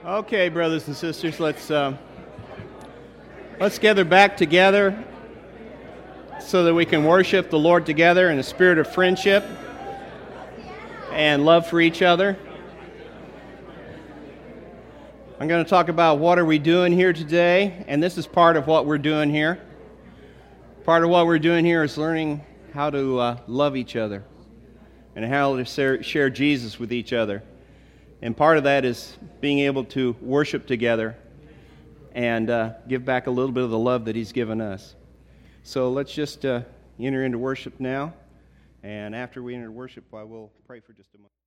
Okay, brothers and sisters, let's gather back together so that we can worship the Lord together in a spirit of friendship and love for each other. I'm going to talk about what are we doing here today, and this is part of what we're doing here. Part of what we're doing here is learning how to love each other and how to share Jesus with each other. And part of that is being able to worship together and give back a little bit of the love that He's given us. So let's just enter into worship now. And after we enter worship, I will pray for just a moment.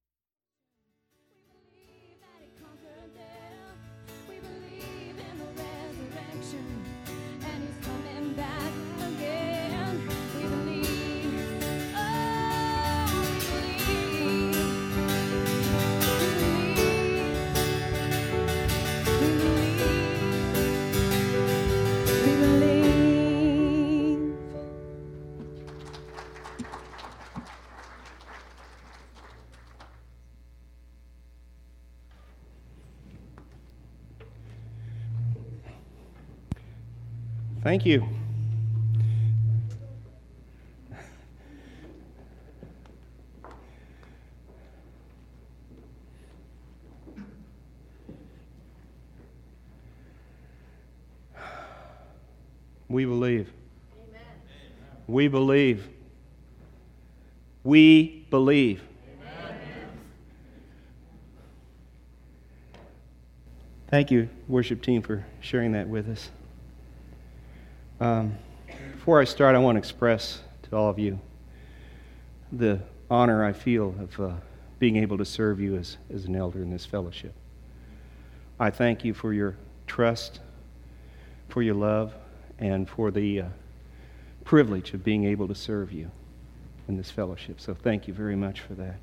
We believe in the resurrection, and He's coming back again. We believe, oh, we believe. Thank you. We believe. Amen. We believe. We believe. Amen. Thank you, worship team, for sharing that with us. Before I start, I want to express to all of you the honor I feel of being able to serve you as an elder in this fellowship. I thank you for your trust, for your love, and for the privilege of being able to serve you in this fellowship. So thank you very much for that.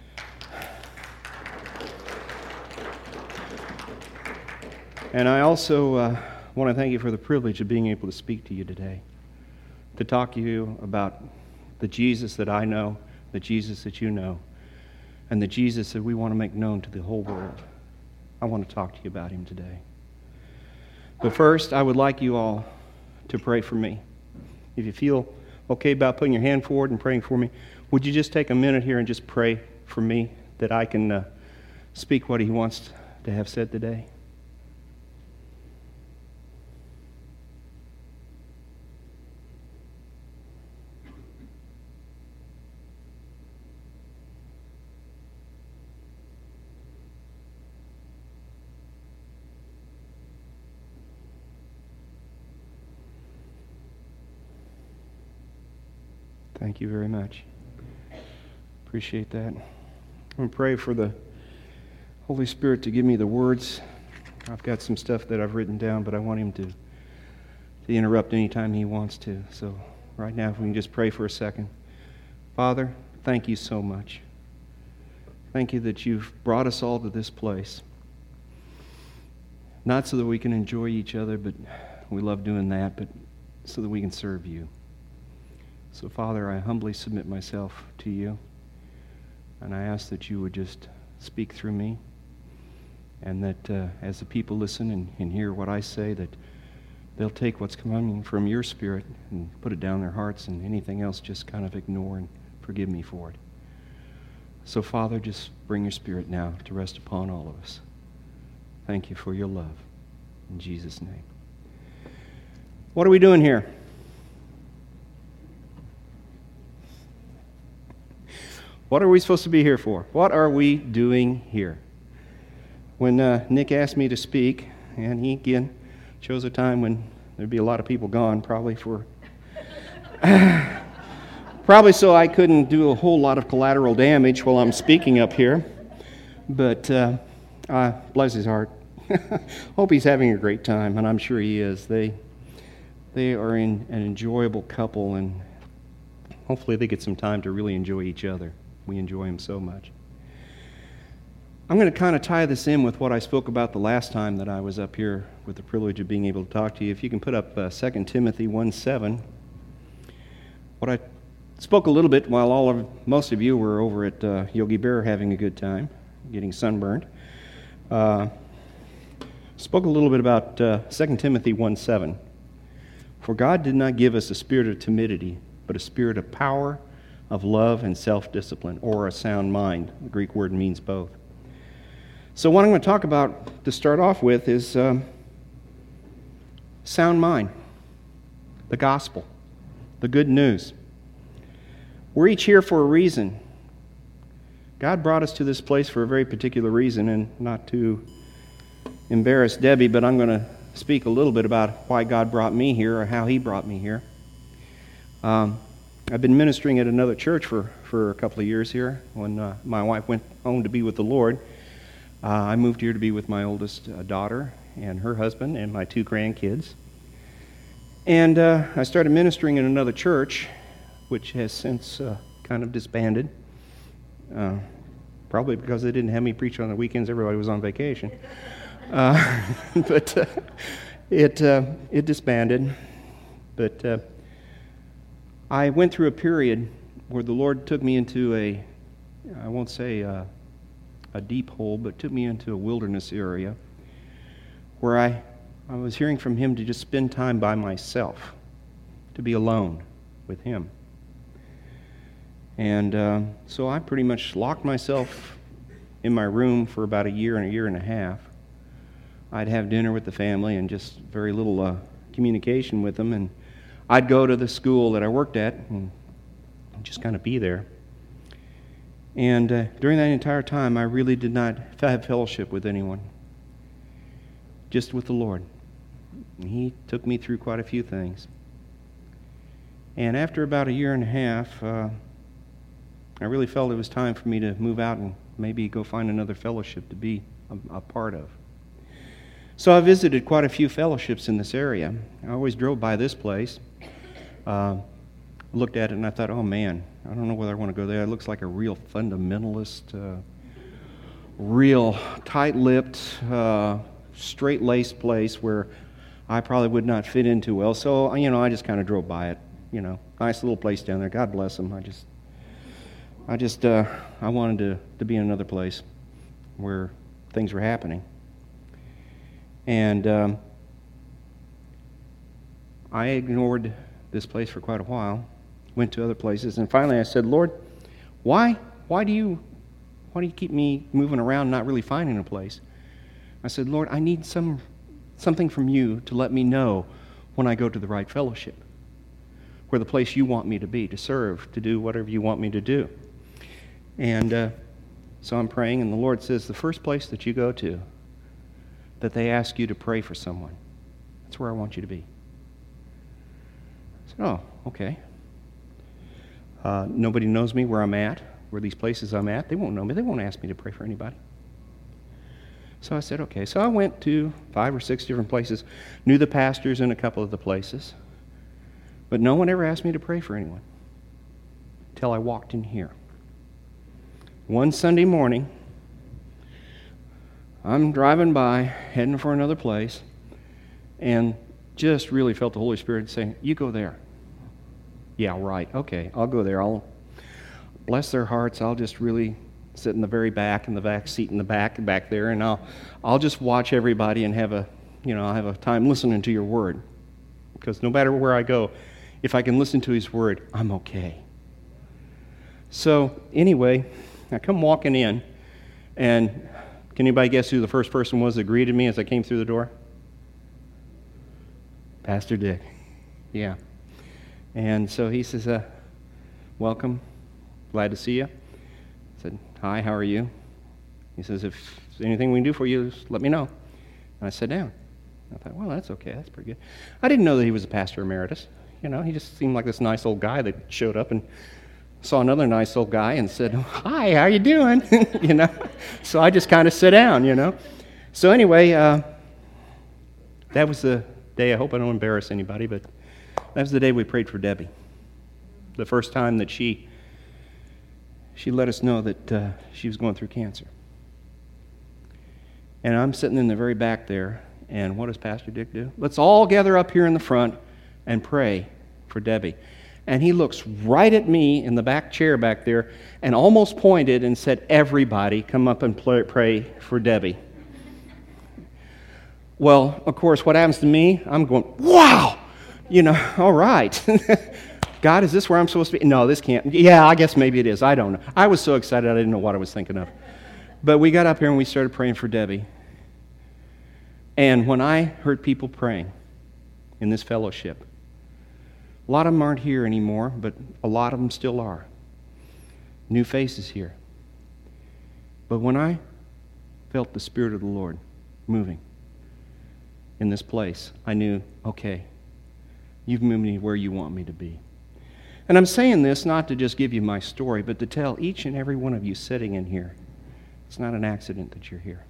And I also want to thank you for the privilege of being able to speak to you today, to talk to you about the Jesus that I know, the Jesus that you know, and the Jesus that we want to make known to the whole world. I want to talk to you about Him today. But first, I would like you all to pray for me. If you feel okay about putting your hand forward and praying for me, would you just take a minute here and just pray for me that I can speak what He wants to have said today? Thank you very much. Appreciate that. I'm going to pray for the Holy Spirit to give me the words. I've got some stuff that I've written down, but I want Him to interrupt anytime He wants to. So right now, if we can just pray for a second. Father, thank you so much. Thank you that you've brought us all to this place. Not so that we can enjoy each other, but we love doing that, but so that we can serve you. So, Father, I humbly submit myself to you, and I ask that you would just speak through me, and that as the people listen and hear what I say, that they'll take what's coming from your Spirit and put it down their hearts, and anything else just kind of ignore and forgive me for it. So, Father, just bring your Spirit now to rest upon all of us. Thank you for your love. In Jesus' name. What are we doing here? What are we supposed to be here for? What are we doing here? When Nick asked me to speak, and he again chose a time when there'd be a lot of people gone, probably so I couldn't do a whole lot of collateral damage while I'm speaking up here. But bless his heart. Hope he's having a great time, and I'm sure he is. They are an enjoyable couple, and hopefully they get some time to really enjoy each other. We enjoy him so much. I'm going to kind of tie this in with what I spoke about the last time that I was up here with the privilege of being able to talk to you. If you can put up 2 Timothy 1:7. What I spoke a little bit while most of you were over at Yogi Bear having a good time, getting sunburned. spoke a little bit about 2 Timothy 1:7. For God did not give us a spirit of timidity, but a spirit of power, of love, and self-discipline, or a sound mind. The Greek word means both. So what I'm going to talk about to start off with is sound mind, the gospel, the good news. We're each here for a reason. God brought us to this place for a very particular reason, and not to embarrass Debbie, but I'm going to speak a little bit about why God brought me here or how He brought me here. I've been ministering at another church for a couple of years here. When my wife went home to be with the Lord, I moved here to be with my oldest daughter and her husband and my 2 grandkids. And I started ministering in another church, which has since kind of disbanded. Probably because they didn't have me preach on the weekends. Everybody was on vacation. But it disbanded. But I went through a period where the Lord took me into I won't say a deep hole, but took me into a wilderness area where I was hearing from Him to just spend time by myself, to be alone with Him. And so I pretty much locked myself in my room for about a year and a half. I'd have dinner with the family and just very little communication with them. And I'd go to the school that I worked at and just kind of be there. And during that entire time, I really did not have fellowship with anyone, just with the Lord. And He took me through quite a few things. And after about a year and a half, I really felt it was time for me to move out and maybe go find another fellowship to be a part of. So I visited quite a few fellowships in this area. I always drove by this place, looked at it, and I thought, oh man, I don't know whether I want to go there. It looks like a real fundamentalist, real tight-lipped, straight-laced place where I probably would not fit into well. So, I just kind of drove by it. Nice little place down there. God bless them. I wanted to be in another place where things were happening. And I ignored this place for quite a while, went to other places, and finally I said, Lord, why do you keep me moving around not really finding a place? I said, Lord, I need something from you to let me know when I go to the right fellowship, where the place you want me to be, to serve, to do whatever you want me to do. And so I'm praying, and the Lord says, the first place that you go to, that they ask you to pray for someone, that's where I want you to be. I said, oh, okay. Nobody knows me where I'm at, where these places I'm at. They won't know me. They won't ask me to pray for anybody. So I said, okay. So I went to 5 or 6 different places, knew the pastors in a couple of the places, but no one ever asked me to pray for anyone until I walked in here. One Sunday morning, I'm driving by, heading for another place, and just really felt the Holy Spirit saying, you go there. Yeah, right. Okay, I'll go there. I'll bless their hearts. I'll just really sit in the very back, in the back seat in the back there, and I'll just watch everybody and have a time listening to your word. Because no matter where I go, if I can listen to His word, I'm okay. So anyway, I come walking in, and can anybody guess who the first person was that greeted me as I came through the door? Pastor Dick. Yeah. And so he says, welcome, glad to see you. I said, hi, how are you? He says, if there's anything we can do for you, just let me know. And I sat down. I thought, well, that's okay, that's pretty good. I didn't know that he was a pastor emeritus. He just seemed like this nice old guy that showed up and saw another nice old guy and said, hi, how you doing? So I just kind of sat down, So anyway, that was the day. I hope I don't embarrass anybody, but that was the day we prayed for Debbie. The first time that she let us know that she was going through cancer. And I'm sitting in the very back there, and what does Pastor Dick do? Let's all gather up here in the front and pray for Debbie. And he looks right at me in the back chair back there and almost pointed and said, everybody come up and pray for Debbie. Well, of course, what happens to me, I'm going, wow! All right. God, is this where I'm supposed to be? No, this can't. Yeah, I guess maybe it is. I don't know. I was so excited I didn't know what I was thinking of. But we got up here and we started praying for Debbie. And when I heard people praying in this fellowship, a lot of them aren't here anymore, but a lot of them still are. New faces here. But when I felt the Spirit of the Lord moving in this place, I knew, okay, you've moved me where you want me to be. And I'm saying this not to just give you my story, but to tell each and every one of you sitting in here, it's not an accident that you're here.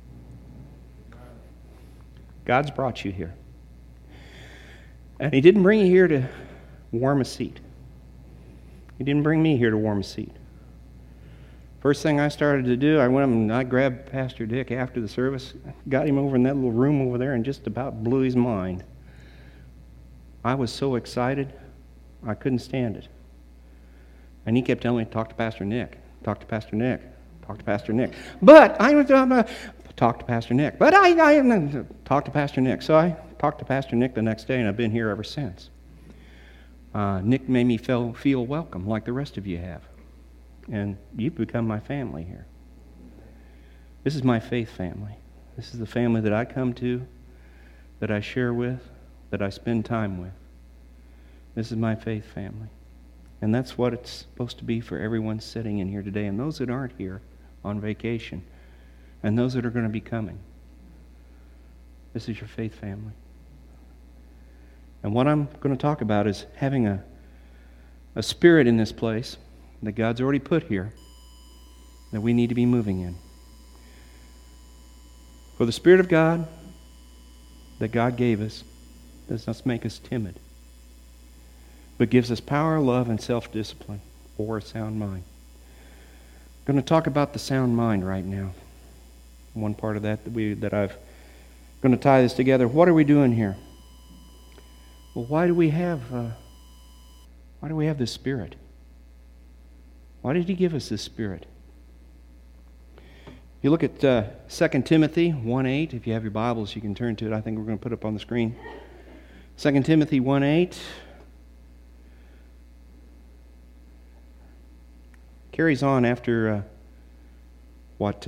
God's brought you here. And He didn't bring you here to warm a seat. He didn't bring me here to warm a seat. First thing I started to do, I went and I grabbed Pastor Dick after the service, got him over in that little room over there, and just about blew his mind. I was so excited, I couldn't stand it. And he kept telling me, talk to Pastor Nick, talk to Pastor Nick, talk to Pastor Nick. But I talk to Pastor Nick. But I talk to Pastor Nick. So I talked to Pastor Nick the next day, and I've been here ever since. Nick made me feel welcome like the rest of you have. And you've become my family here. This is my faith family. This is the family that I come to, that I share with, that I spend time with. This is my faith family. And that's what it's supposed to be for everyone sitting in here today, and those that aren't here on vacation, and those that are going to be coming. This is your faith family. And what I'm going to talk about is having a spirit in this place that God's already put here that we need to be moving in. For the Spirit of God that God gave us does not make us timid, but gives us power, love, and self-discipline, or a sound mind. I'm going to talk about the sound mind right now. One part of that I've going to tie this together. What are we doing here? Well, why do we have this Spirit? Why did He give us this Spirit? You look at 2 Timothy 1:8. If you have your Bibles, you can turn to it. I think we're going to put it up on the screen. 2 Timothy 1:8. Carries on after what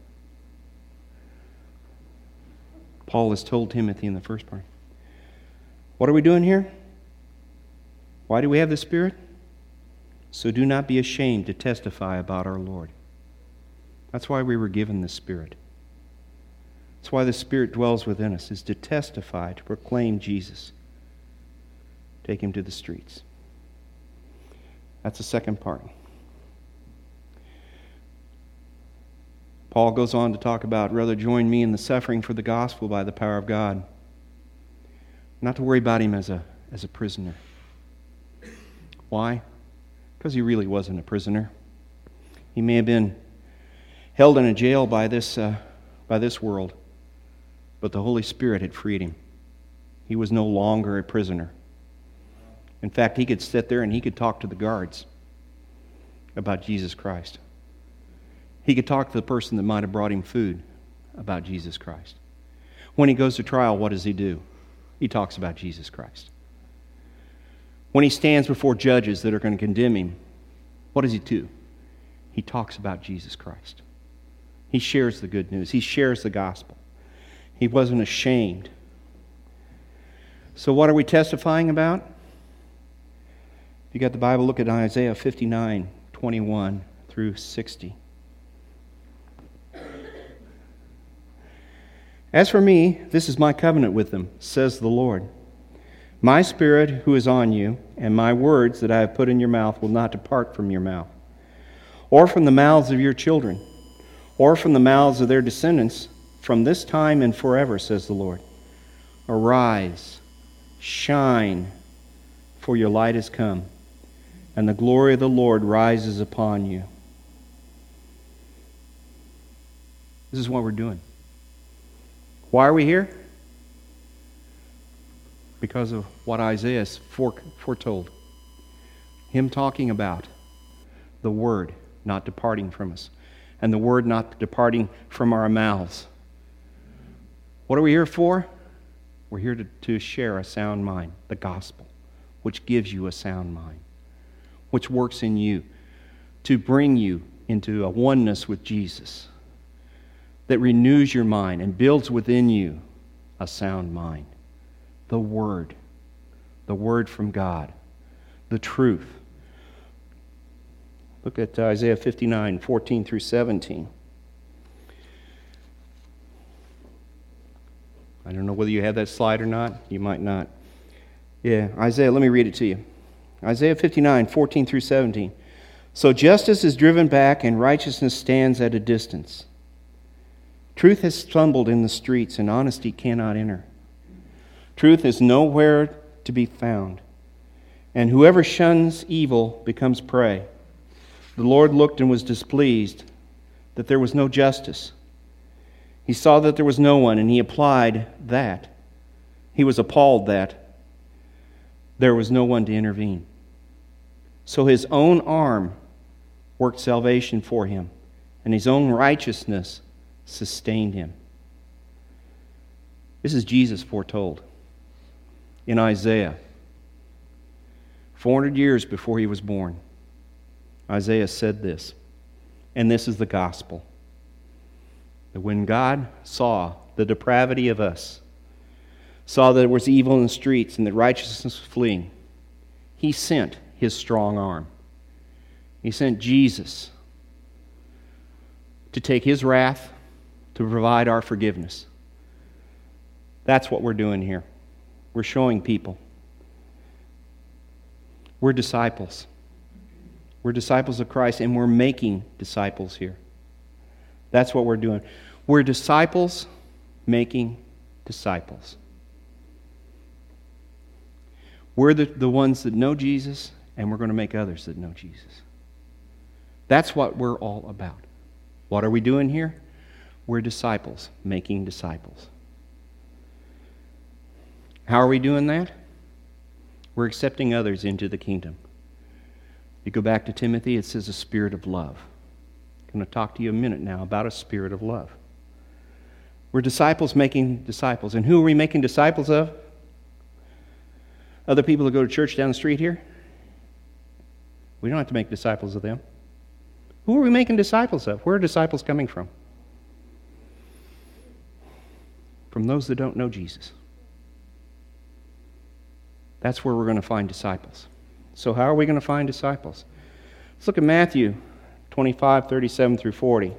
Paul has told Timothy in the first part. What are we doing here? Why do we have the Spirit? So do not be ashamed to testify about our Lord. That's why we were given the Spirit. That's why the Spirit dwells within us, is to testify, to proclaim Jesus. Take Him to the streets. That's the second part. Paul goes on to talk about, rather join me in the suffering for the gospel by the power of God. Not to worry about him as a prisoner. Why? Because he really wasn't a prisoner. He may have been held in a jail by this world, but the Holy Spirit had freed him. He was no longer a prisoner. In fact, he could sit there and he could talk to the guards about Jesus Christ. He could talk to the person that might have brought him food about Jesus Christ. When he goes to trial, what does he do? He talks about Jesus Christ. When he stands before judges that are going to condemn him, what does he do? He talks about Jesus Christ. He shares the good news. He shares the gospel. He wasn't ashamed. So what are we testifying about? If you got the Bible, look at Isaiah 59:21 through 60. As for me, this is my covenant with them, says the Lord. My Spirit who is on you, and my words that I have put in your mouth will not depart from your mouth, or from the mouths of your children, or from the mouths of their descendants, from this time and forever, says the Lord. Arise, shine, for your light has come, and the glory of the Lord rises upon you. This is what we're doing. Why are we here? Because of what Isaiah foretold. Him talking about the Word not departing from us, and the Word not departing from our mouths. What are we here for? We're here to share a sound mind, the gospel, which gives you a sound mind, which works in you to bring you into a oneness with Jesus, that renews your mind and builds within you a sound mind. The Word from God, the truth. Look at Isaiah 59, 14 through 17. I don't know whether you have that slide or not. You might not. Yeah, Isaiah, let me read it to you. Isaiah 59, 14 through 17. So justice is driven back and righteousness stands at a distance. Truth has stumbled in the streets and honesty cannot enter. Truth is nowhere to be found, and whoever shuns evil becomes prey. The Lord looked and was displeased that there was no justice. He saw that there was no one, and he applied that. He was appalled that there was no one to intervene. So his own arm worked salvation for him, and his own righteousness sustained him. This is Jesus foretold in Isaiah, 400 years before he was born. Isaiah said this, and this is the gospel. That when God saw the depravity of us, saw that there was evil in the streets and that righteousness was fleeing, he sent his strong arm. He sent Jesus to take his wrath, to provide our forgiveness. That's what we're doing here. We're showing people. We're disciples. We're disciples of Christ, and we're making disciples here. That's what we're doing. We're disciples making disciples. We're the ones that know Jesus, and we're going to make others that know Jesus. That's what we're all about. What are we doing here? We're disciples making disciples. How are we doing that? We're accepting others into the kingdom. You go back to Timothy, it says a spirit of love. I'm going to talk to you a minute now about a spirit of love. We're disciples making disciples. And who are we making disciples of? Other people that go to church down the street here? We don't have to make disciples of them. Who are we making disciples of? Where are disciples coming from? From those that don't know Jesus. That's where we're going to find disciples. So how are we going to find disciples? Let's look at Matthew 25, 37 through 40.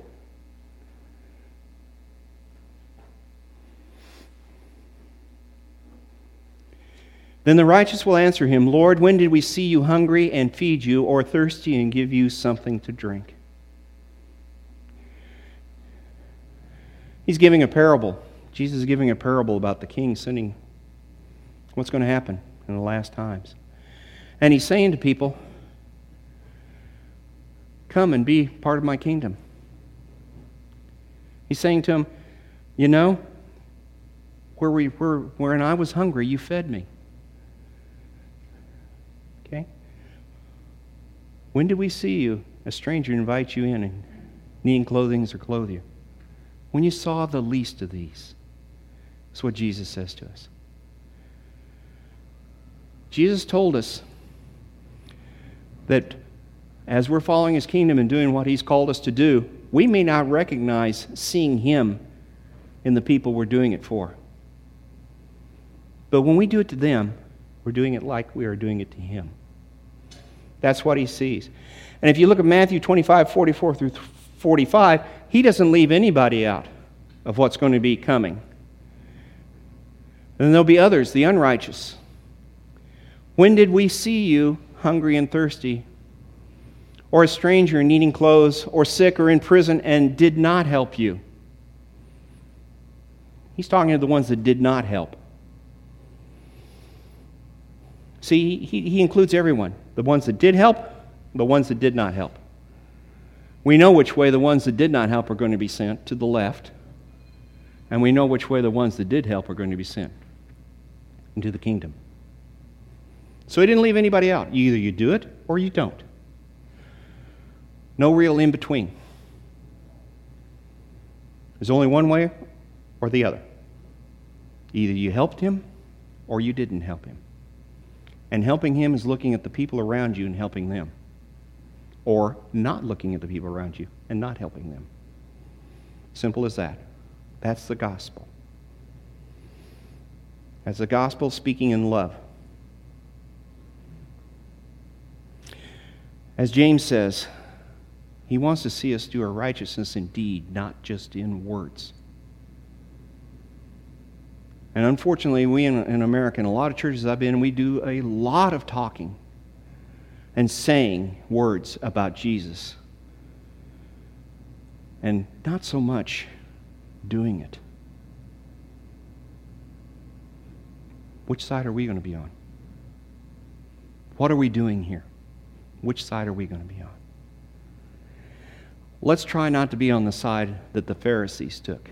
Then the righteous will answer him, Lord, when did we see you hungry and feed you, or thirsty and give you something to drink? He's giving a parable. Jesus is giving a parable about the king sending what's going to happen in the last times. And he's saying to people, come and be part of my kingdom. He's saying to them, you know, when I was hungry, you fed me. Okay? When did we see you, a stranger, invite you in and needing clothing or clothe you? When you saw the least of these. That's what Jesus says to us. Jesus told us that as we're following his kingdom and doing what he's called us to do, we may not recognize seeing him in the people we're doing it for. But when we do it to them, we're doing it like we are doing it to him. That's what he sees. And if you look at Matthew 25, 44 through 45, he doesn't leave anybody out of what's going to be coming. And there'll be others, the unrighteous. When did we see you hungry and thirsty, or a stranger needing clothes, or sick or in prison, and did not help you? He's talking to the ones that did not help. See, he includes everyone. The ones that did help, the ones that did not help. We know which way the ones that did not help are going to be sent, to the left. And we know which way the ones that did help are going to be sent into the kingdom. So he didn't leave anybody out. Either you do it or you don't. No real in between. There's only one way or the other. Either you helped him or you didn't help him. And helping him is looking at the people around you and helping them. Or not looking at the people around you and not helping them. Simple as that. That's the gospel. That's the gospel speaking in love. As James says, he wants to see us do our righteousness in deed, not just in words. And unfortunately, we in America, in a lot of churches I've been, we do a lot of talking and saying words about Jesus. And not so much doing it. Which side are we going to be on? What are we doing here? Which side are we going to be on? Let's try not to be on the side that the Pharisees took.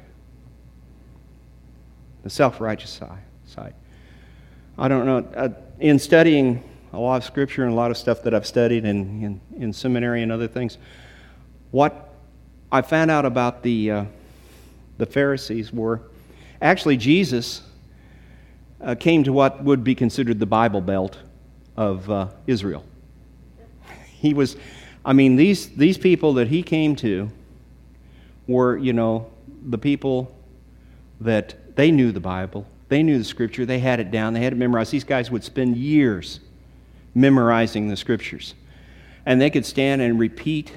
The self-righteous side. I don't know. In studying a lot of Scripture and a lot of stuff that I've studied in seminary and other things, what I found out about the Pharisees were, actually Jesus came to what would be considered the Bible Belt of Israel. He was, these people that he came to were, the people that they knew the Bible, they knew the Scripture, they had it down, they had it memorized. These guys would spend years memorizing the Scriptures. And they could stand and repeat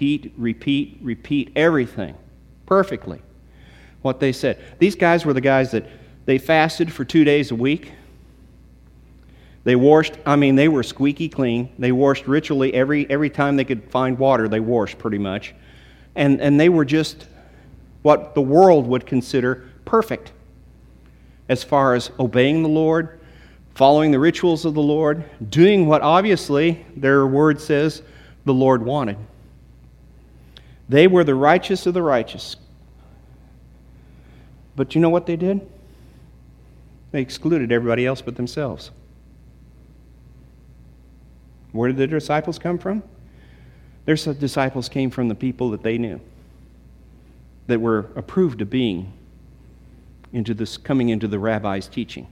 everything perfectly, what they said. These guys were the guys that they fasted for 2 days a week. They washed, they were squeaky clean. They washed ritually every time they could find water, they washed pretty much. And they were just what the world would consider perfect as far as obeying the Lord, following the rituals of the Lord, doing what obviously their word says the Lord wanted. They were the righteous of the righteous. But you know what they did? They excluded everybody else but themselves. Where did the disciples come from? Their disciples came from the people that they knew, that were approved of being coming into the rabbi's teaching.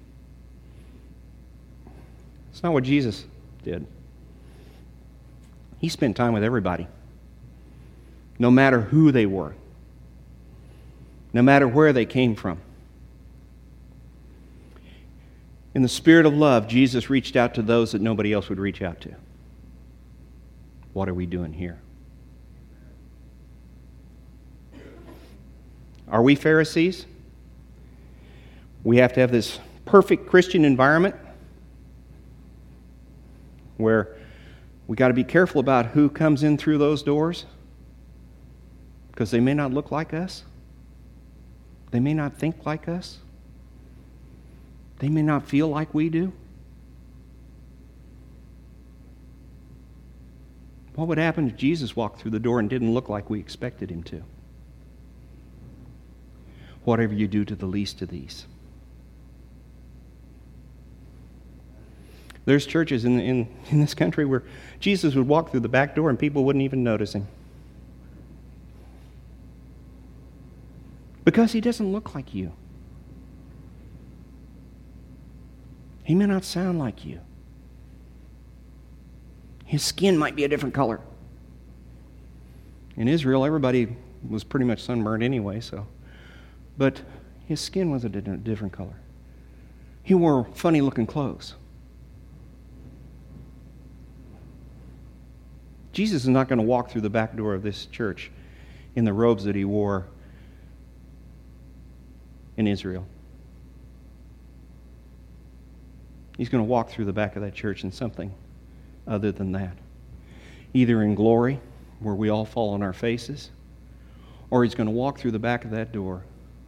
It's not what Jesus did. He spent time with everybody, no matter who they were, no matter where they came from. In the spirit of love, Jesus reached out to those that nobody else would reach out to. What are we doing here? Are we Pharisees? We have to have this perfect Christian environment where we got to be careful about who comes in through those doors because they may not look like us. They may not think like us. They may not feel like we do. What would happen if Jesus walked through the door and didn't look like we expected him to? Whatever you do to the least of these. There's churches in this country where Jesus would walk through the back door and people wouldn't even notice him. Because he doesn't look like you. He may not sound like you. His skin might be a different color. In Israel, everybody was pretty much sunburned anyway, but his skin was a different color. He wore funny-looking clothes. Jesus is not going to walk through the back door of this church in the robes that he wore in Israel. He's going to walk through the back of that church in something other than that. Either in glory, where we all fall on our faces, or he's going to walk through the back of that door,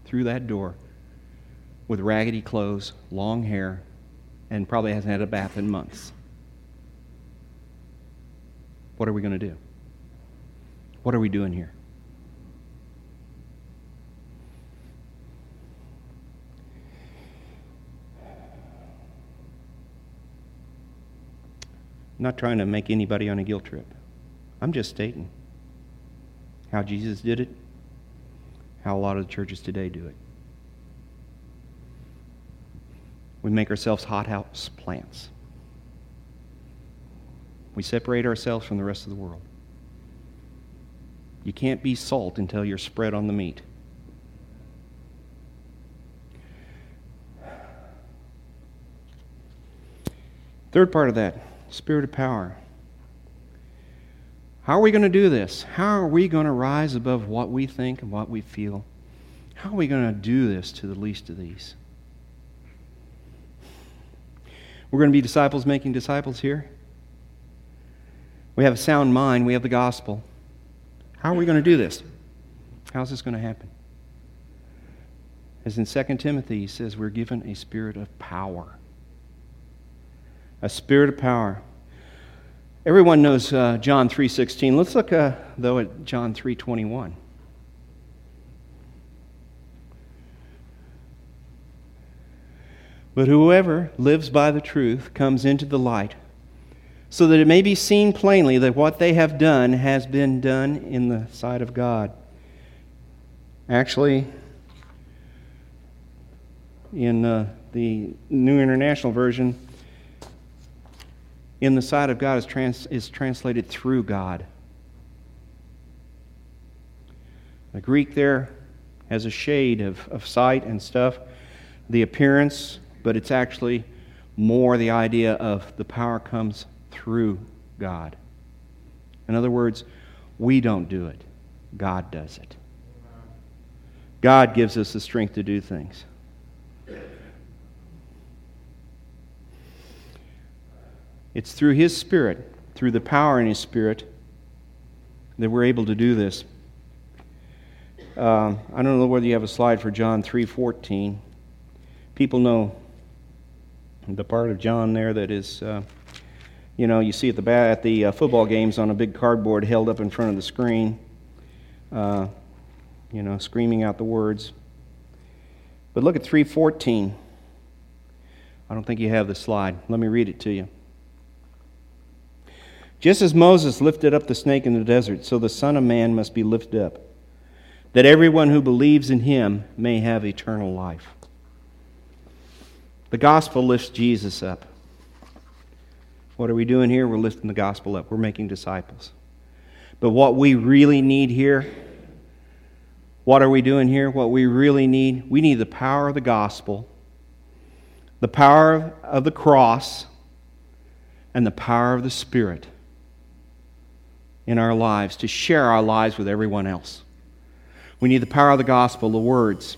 with raggedy clothes, long hair, and probably hasn't had a bath in months. What are we going to do? What are we doing here? I'm not trying to make anybody on a guilt trip. I'm just stating how Jesus did it, how a lot of the churches today do it. we make ourselves hothouse plants. We separate ourselves from the rest of the world. You can't be salt until you're spread on the meat. Third part of that, spirit of power. How are we going to do this? How are we going to rise above what we think and what we feel? How are we going to do this to the least of these? We're going to be disciples making disciples here. We have a sound mind. We have the gospel. How are we going to do this? How's this going to happen? As in 2 Timothy, he says we're given a spirit of power. A spirit of power. Everyone knows John 3:16. Let's look, though, at John 3:21. But whoever lives by the truth comes into the light, so that it may be seen plainly that what they have done has been done in the sight of God. Actually, in the New International Version, in the sight of God is translated through God. The Greek there has a shade of sight and stuff, the appearance, but it's actually more the idea of the power comes through God. In other words, we don't do it. God does it. God gives us the strength to do things. It's through His Spirit, through the power in His Spirit, that we're able to do this. I don't know whether you have a slide for John 3:14. People know the part of John there that is, you see at the football games on a big cardboard held up in front of the screen, screaming out the words. But look at 3:14. I don't think you have the slide. Let me read it to you. Just as Moses lifted up the snake in the desert, so the Son of Man must be lifted up, that everyone who believes in Him may have eternal life. The gospel lifts Jesus up. What are we doing here? We're lifting the gospel up. We're making disciples. But what we really need here, what are we doing here? What we really need, we need the power of the gospel, the power of the cross, and the power of the Spirit in our lives to share our lives with everyone else. We need the power of the gospel, the words,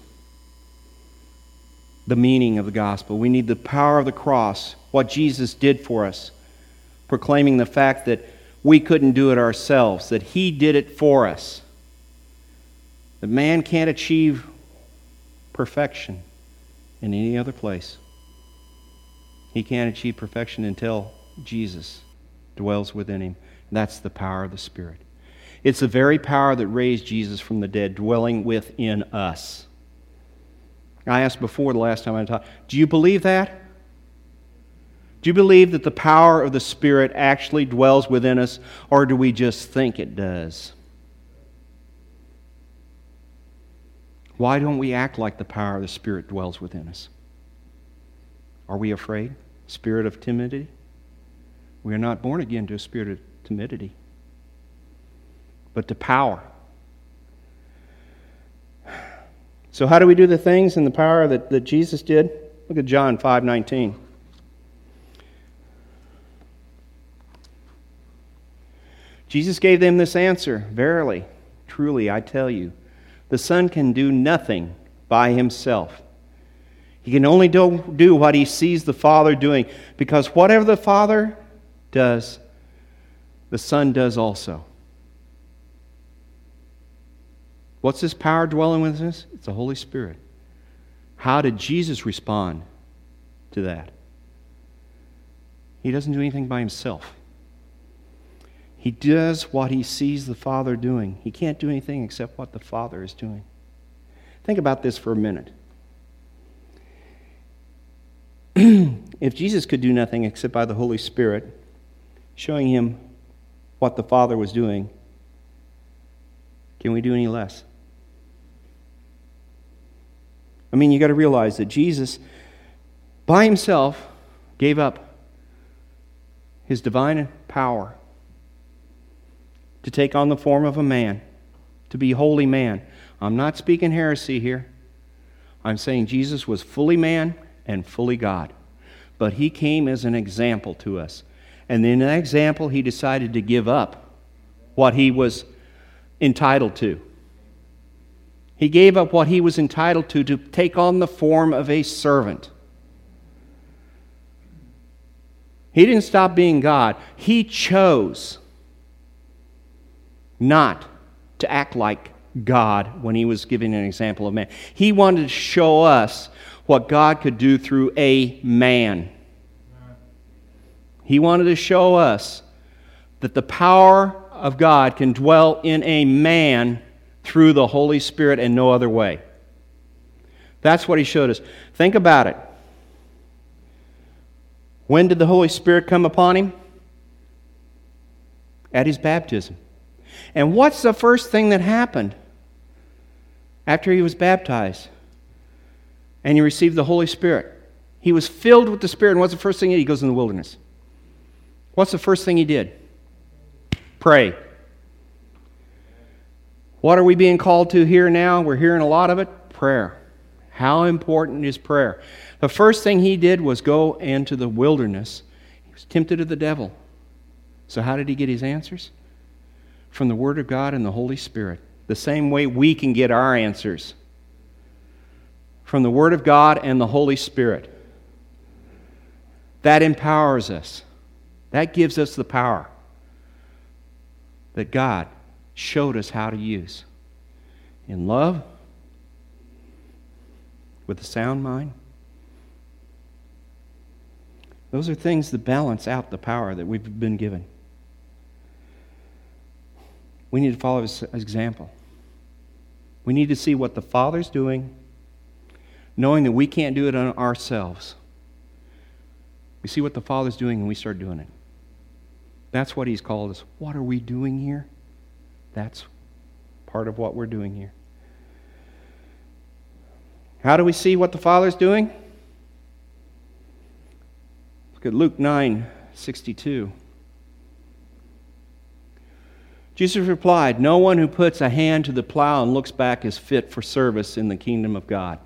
the meaning of the gospel. We need the power of the cross, what Jesus did for us, proclaiming the fact that we couldn't do it ourselves, that He did it for us. That man can't achieve perfection in any other place. He can't achieve perfection until Jesus dwells within him. That's the power of the Spirit. It's the very power that raised Jesus from the dead, dwelling within us. I asked before the last time I talked, do you believe that? Do you believe that the power of the Spirit actually dwells within us, or do we just think it does? Why don't we act like the power of the Spirit dwells within us? Are we afraid? Spirit of timidity? We are not born again to a spirit of timidity, but to power. So how do we do the things in the power that Jesus did? Look at John 5:19. Jesus gave them this answer, "Verily, truly, I tell you, the Son can do nothing by Himself. He can only do what He sees the Father doing, because whatever the Father does, the Son does also." What's this power dwelling within us? It's the Holy Spirit. How did Jesus respond to that? He doesn't do anything by Himself. He does what He sees the Father doing. He can't do anything except what the Father is doing. Think about this for a minute. If Jesus could do nothing except by the Holy Spirit showing Him what the Father was doing, can we do any less? I mean, you got to realize that Jesus by himself gave up his divine power to take on the form of a man, to be holy man. I'm not speaking heresy here. I'm saying Jesus was fully man and fully God. But he came as an example to us. And in that example, he decided to give up what he was entitled to. He gave up what he was entitled to take on the form of a servant. He didn't stop being God. He chose not to act like God when he was giving an example of man. He wanted to show us what God could do through a man. He wanted to show us that the power of God can dwell in a man through the Holy Spirit and no other way. That's what he showed us. Think about it. When did the Holy Spirit come upon him? At his baptism. And what's the first thing that happened after he was baptized and he received the Holy Spirit? He was filled with the Spirit, and what's the first thing he did? He goes in the wilderness. What's the first thing he did? Pray. What are we being called to here now? We're hearing a lot of it. Prayer. How important is prayer? The first thing he did was go into the wilderness. He was tempted of the devil. So how did he get his answers? From the Word of God and the Holy Spirit. The same way we can get our answers. From the Word of God and the Holy Spirit. That empowers us. That gives us the power that God showed us how to use. In love, with a sound mind. Those are things that balance out the power that we've been given. We need to follow his example. We need to see what the Father's doing, knowing that we can't do it on ourselves. We see what the Father's doing and we start doing it. That's what he's called us. What are we doing here? That's part of what we're doing here. How do we see what the Father's doing? Look at Luke 9:62. Jesus replied, "No one who puts a hand to the plow and looks back is fit for service in the kingdom of God."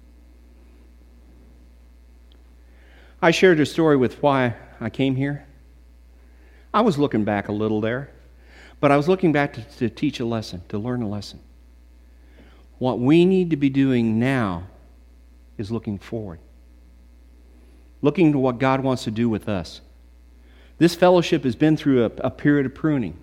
I shared a story with why I came here. I was looking back a little there, but I was looking back to teach a lesson, to learn a lesson. What we need to be doing now is looking forward. Looking to what God wants to do with us. This fellowship has been through a period of pruning.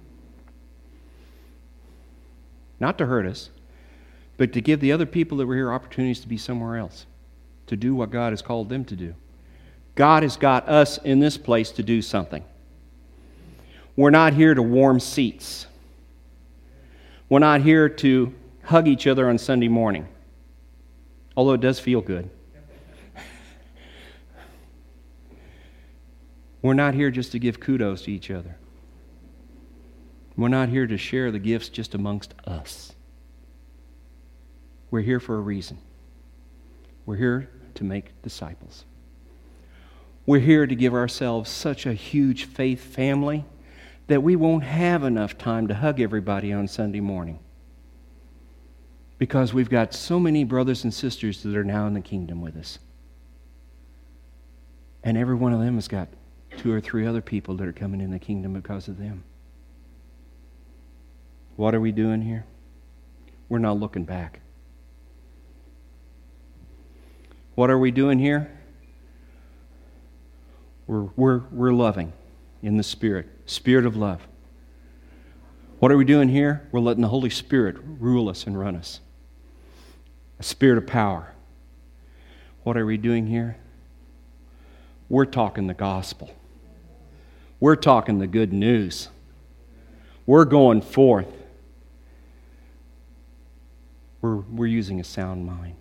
Not to hurt us, but to give the other people that were here opportunities to be somewhere else, to do what God has called them to do. God has got us in this place to do something. We're not here to warm seats. We're not here to hug each other on Sunday morning, although it does feel good. We're not here just to give kudos to each other. We're not here to share the gifts just amongst us. We're here for a reason. We're here to make disciples. We're here to give ourselves such a huge faith family that we won't have enough time to hug everybody on Sunday morning. Because we've got so many brothers and sisters that are now in the kingdom with us. And every one of them has got 2 or 3 other people that are coming in the kingdom because of them. What are we doing here? We're not looking back. What are we doing here? We're loving in the Spirit of love. What are we doing here? We're letting the Holy Spirit rule us and run us. A spirit of power. What are we doing here? We're talking the gospel. We're talking the good news. We're going forth. We're using a sound mind.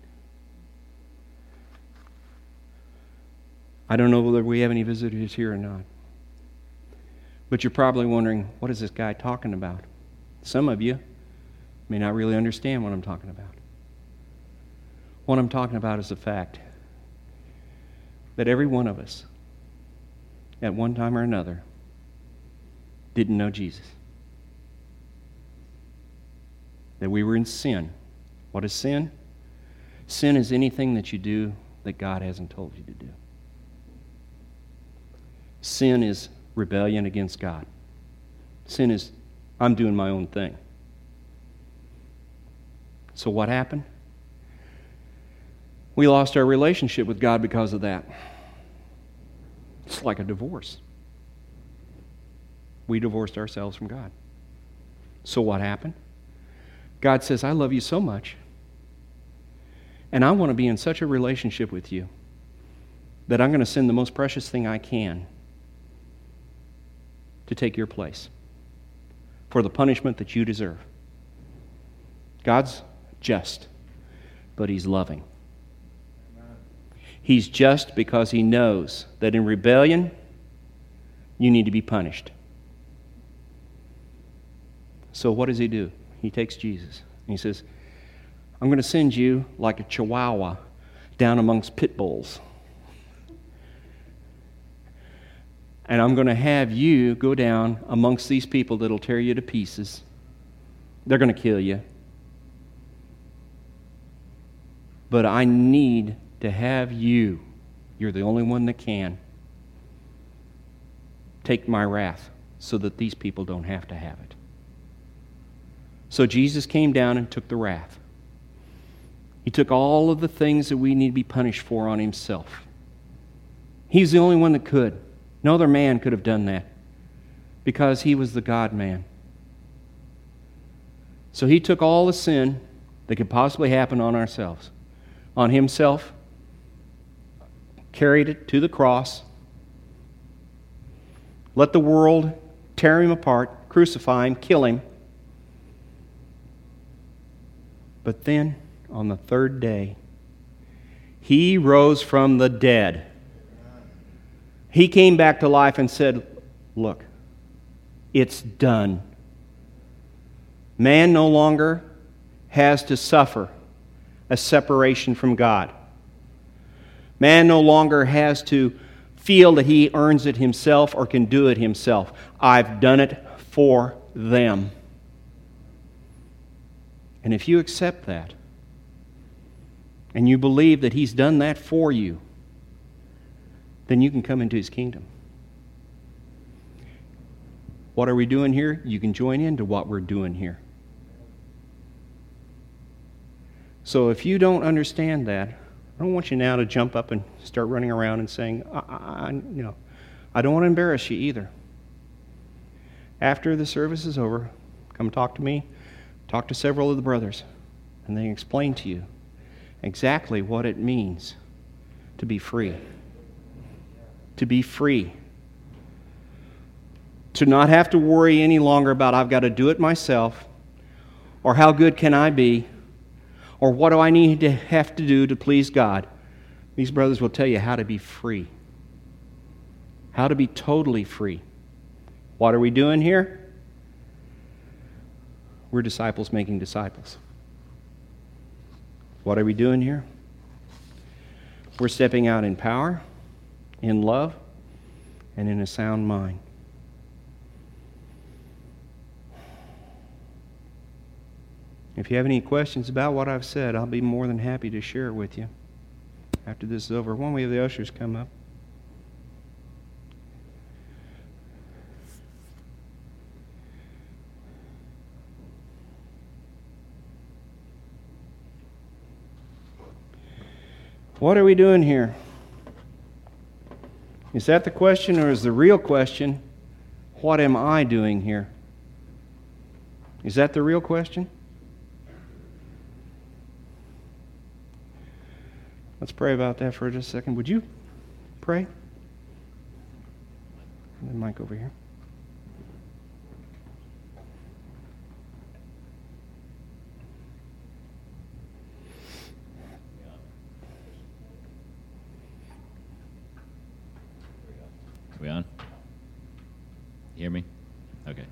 I don't know whether we have any visitors here or not. But you're probably wondering, what is this guy talking about? Some of you may not really understand what I'm talking about. What I'm talking about is the fact that every one of us, at one time or another, didn't know Jesus. That we were in sin. What is sin? Sin is anything that you do that God hasn't told you to do. Sin is rebellion against God. Sin is, I'm doing my own thing. So what happened? We lost our relationship with God because of that. It's like a divorce. We divorced ourselves from God. So what happened? God says, I love you so much, and I want to be in such a relationship with you that I'm going to send the most precious thing I can to take your place for the punishment that you deserve. God's just, but He's loving. He's just because He knows that in rebellion, you need to be punished. So what does He do? He takes Jesus and He says, I'm going to send you like a chihuahua down amongst pit bulls. And I'm going to have you go down amongst these people that'll tear you to pieces. They're going to kill you. But I need to have you. You're the only one that can take my wrath so that these people don't have to have it. So Jesus came down and took the wrath. He took all of the things that we need to be punished for on Himself. He's the only one that could. No other man could have done that because He was the God-man. So He took all the sin that could possibly happen on ourselves, on Himself, carried it to the cross, let the world tear Him apart, crucify Him, kill Him. But then, on the third day, He rose from the dead. He came back to life and said, look, it's done. Man no longer has to suffer a separation from God. Man no longer has to feel that he earns it himself or can do it himself. I've done it for them. And if you accept that, and you believe that He's done that for you, then you can come into His kingdom. What are we doing here? You can join into what we're doing here. So if you don't understand that, I don't want you now to jump up and start running around and saying, I don't want to embarrass you either. After the service is over, come talk to me, talk to several of the brothers, and they explain to you exactly what it means to be free. To be free. To not have to worry any longer about I've got to do it myself, or how good can I be, or what do I need to have to do to please God. These brothers will tell you how to be free. How to be totally free. What are we doing here? We're disciples making disciples. What are we doing here? We're stepping out in power, in love, and in a sound mind. If you have any questions about what I've said, I'll be more than happy to share it with you after this is over. Why don't we have the ushers come up? What are we doing here? Is that the question, or is the real question, what am I doing here? Is that the real question? Let's pray about that for just a second. Would you pray? And then Mike over here. We on? You hear me? Okay.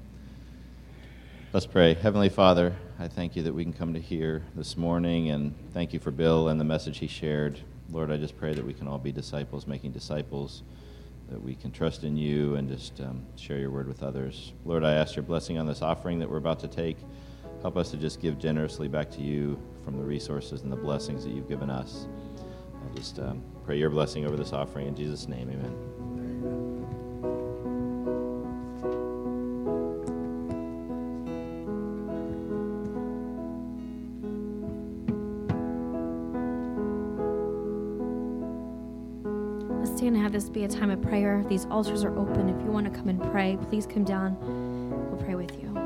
Let's pray. Heavenly Father, I thank You that we can come to here this morning, and thank You for Bill and the message he shared. Lord, I just pray that we can all be disciples, making disciples, that we can trust in you and just share your word with others. Lord, I ask your blessing on this offering that we're about to take. Help us to just give generously back to you from the resources and the blessings that you've given us. I just pray your blessing over this offering in Jesus' name. Amen. Let's stand and have this be a time of prayer. These altars are open. If you want to come and pray, please come down. We'll pray with you.